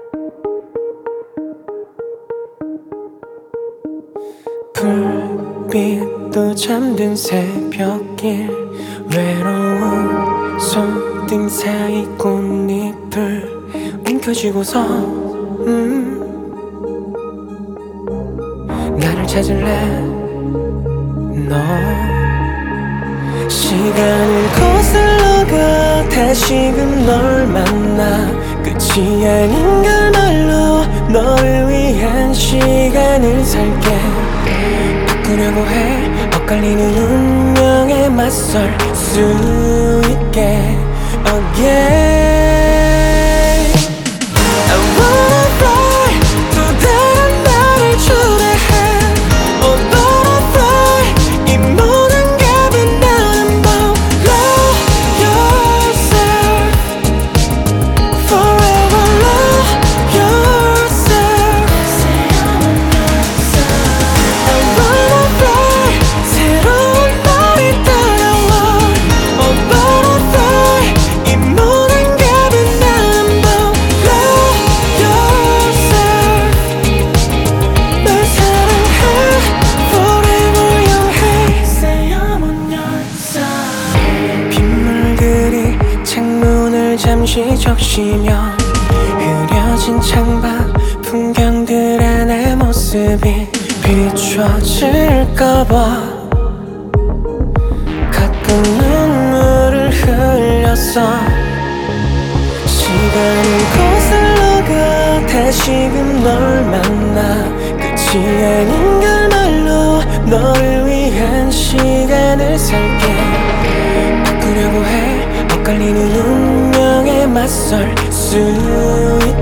불빛도 잠든 새벽길 외로운 손등 사이 꽃잎을 움켜쥐고서 나를 찾을래 너 시간을 거슬러 가 다시금 널 만나 끝이 아닌 걸 말로 너를 위한 시간을 살게 바꾸려고 해 엇갈리는 운명에 맞설 수 있게 again I wanna fly 또 다른 나를 초대해 Oh butterfly 이 모든 값은 나는 Love yourself Forever love yourself I wanna fly 새로운 날이 따라와 Oh butterfly 이 모든 값은 나는 Love yourself 널 사랑해 Forever 영해 Say I'm on your side 빗물들이 창문을 잠시 적시며 흐려진 창밖 풍경들의 내 모습이 비춰질까봐 가끔 눈물을 흘렸어 시간을 거슬러 가 다시금 널 만나 끝이 아닌 걸 말로 너를 위한 시간을 살게 바꾸려고 해 엇갈리는 운명에 맞설 수 있게